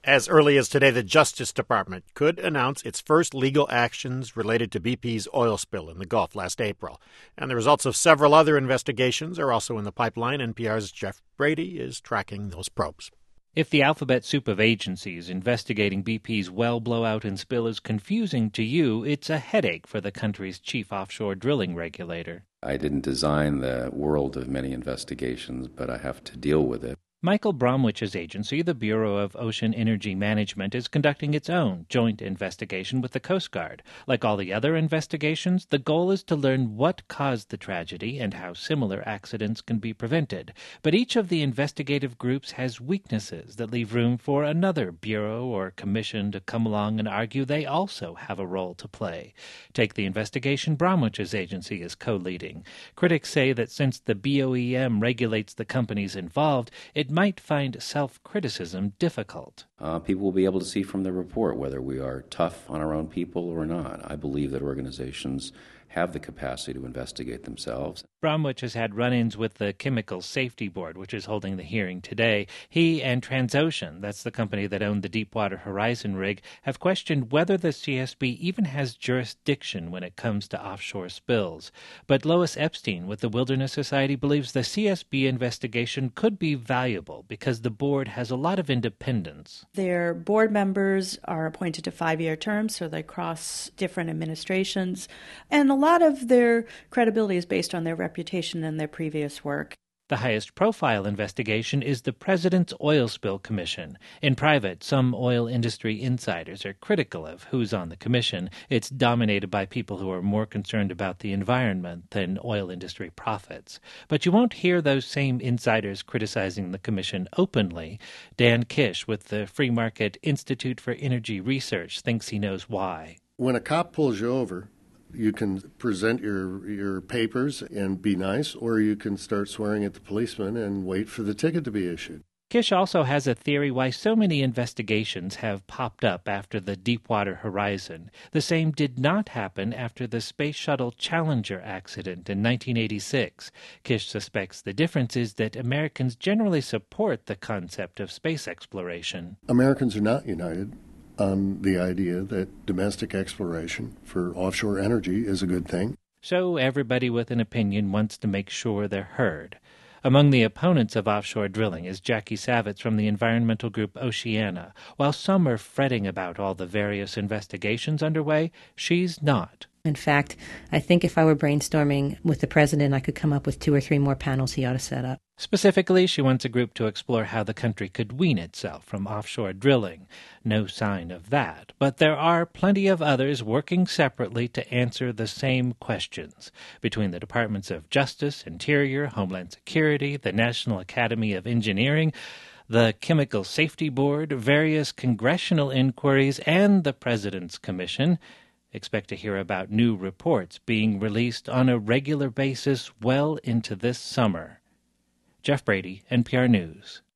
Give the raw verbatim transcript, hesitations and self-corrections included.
As early as today, the Justice Department could announce its first legal actions related to B P's oil spill in the Gulf last April. And the results of several other investigations are also in the pipeline. N P R's Jeff Brady is tracking those probes. If the alphabet soup of agencies investigating B P's well blowout and spill is confusing to you, it's a headache for the country's chief offshore drilling regulator. I didn't design the world of many investigations, but I have to deal with it. Michael Bromwich's agency, the Bureau of Ocean Energy Management, is conducting its own joint investigation with the Coast Guard. Like all the other investigations, the goal is to learn what caused the tragedy and how similar accidents can be prevented. But each of the investigative groups has weaknesses that leave room for another bureau or commission to come along and argue they also have a role to play. Take the investigation Bromwich's agency is co-leading. Critics say that since the B O E M regulates the companies involved, it might find self-criticism difficult. Uh, people will be able to see from the report whether we are tough on our own people or not. I believe that organizations have the capacity to investigate themselves. Bromwich has had run-ins with the Chemical Safety Board, which is holding the hearing today. He and Transocean, that's the company that owned the Deepwater Horizon rig, have questioned whether the C S B even has jurisdiction when it comes to offshore spills. But Lois Epstein with the Wilderness Society believes the C S B investigation could be valuable because the board has a lot of independence. Their board members are appointed to five-year terms, so they cross different administrations, and a lot of their credibility is based on their reputation and their previous work. The highest profile investigation is the President's Oil Spill Commission. In private, some oil industry insiders are critical of who's on the commission. It's dominated by people who are more concerned about the environment than oil industry profits. But you won't hear those same insiders criticizing the commission openly. Dan Kish with the Free Market Institute for Energy Research thinks he knows why. When a cop pulls you over, you can present your your papers and be nice, or you can start swearing at the policeman and wait for the ticket to be issued. Kish also has a theory why so many investigations have popped up after the Deepwater Horizon. The same did not happen after the Space Shuttle Challenger accident in nineteen eighty-six. Kish suspects the difference is that Americans generally support the concept of space exploration. Americans are not united on the idea that domestic exploration for offshore energy is a good thing. So everybody with an opinion wants to make sure they're heard. Among the opponents of offshore drilling is Jackie Savitz from the environmental group Oceana. While some are fretting about all the various investigations underway, she's not. In fact, I think if I were brainstorming with the president, I could come up with two or three more panels he ought to set up. Specifically, she wants a group to explore how the country could wean itself from offshore drilling. No sign of that. But there are plenty of others working separately to answer the same questions. Between the Departments of Justice, Interior, Homeland Security, the National Academy of Engineering, the Chemical Safety Board, various congressional inquiries, and the President's Commission. Expect to hear about new reports being released on a regular basis well into this summer. Jeff Brady, N P R News.